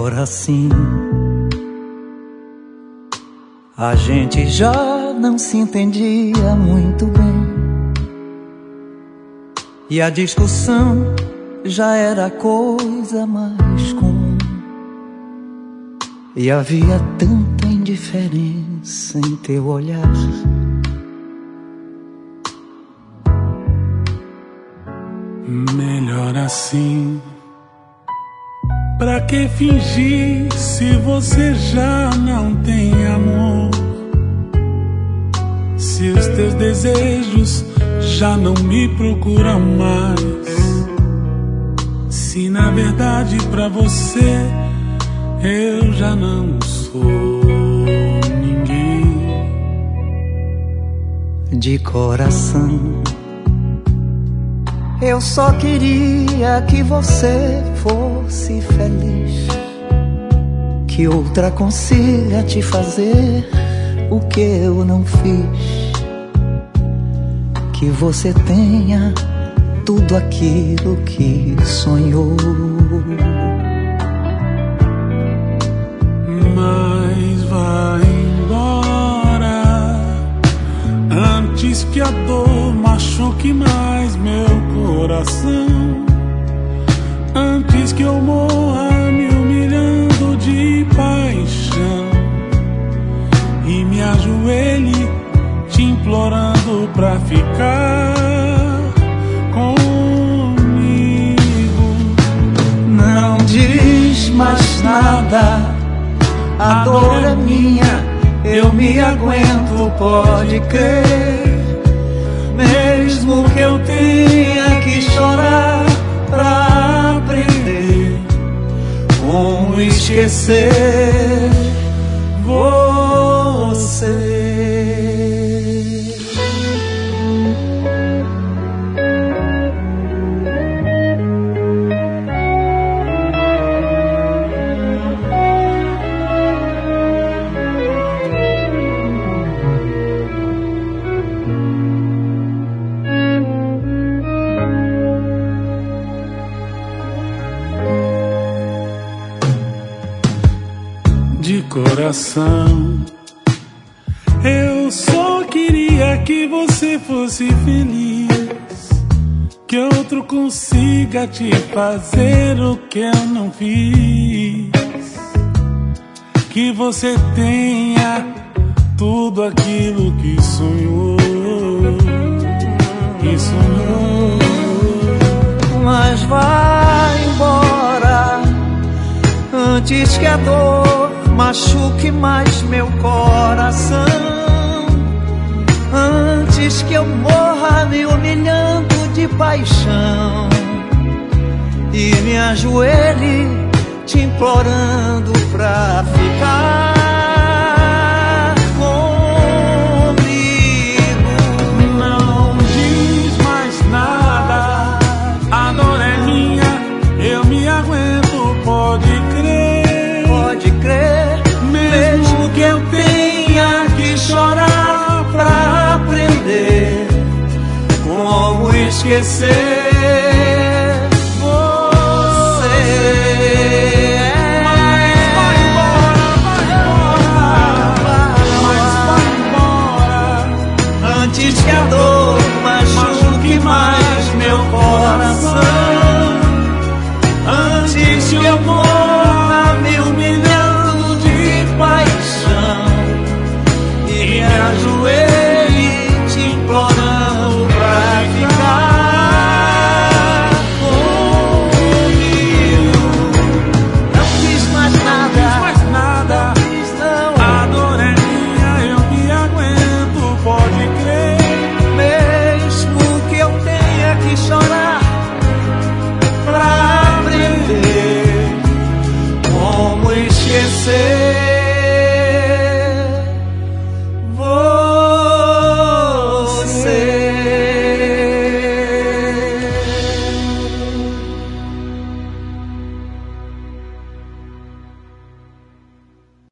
ora assim, a gente já não se entendia muito bem, e a discussão já era a coisa mais comum, e havia tanta indiferença em teu olhar. Melhor assim. Pra que fingir se você já não tem amor? Se os teus desejos já não me procuram mais, se na verdade pra você eu já não sou ninguém. De coração, eu só queria que você fosse feliz, que outra consiga te fazer o que eu não fiz, que você tenha tudo aquilo que sonhou. Mas vai embora antes que a dor machuque mais meu coração, antes que eu morra me humilhando de paixão e me ajoelhe te implorando pra ficar comigo. Não diz mais nada, a dor é minha, eu me aguento, pode crer. Mesmo que eu tenha que chorar pra aprender como esquecer você. De coração, eu só queria que você fosse feliz, que outro consiga te fazer o que eu não fiz, que você tenha tudo aquilo que sonhou, que sonhou. Mas vai embora antes que a dor machuque mais meu coração, antes que eu morra me humilhando de paixão e me ajoelhe te implorando pra ficar comigo. Não diz mais nada, a dor é minha, eu me aguento, pode crer. Pode crer. Mesmo que eu tenha que chorar pra aprender como esquecer você. Mas vai embora, antes que a dor machuque mais meu coração, antes que eu morra me humilhando de paixão e me ajoelhe te implorando pra ficar comigo. Não diz mais nada, diz não. a dor é minha, eu me aguento, pode crer. Mesmo que eu tenha que chorar pra aprender como esquecer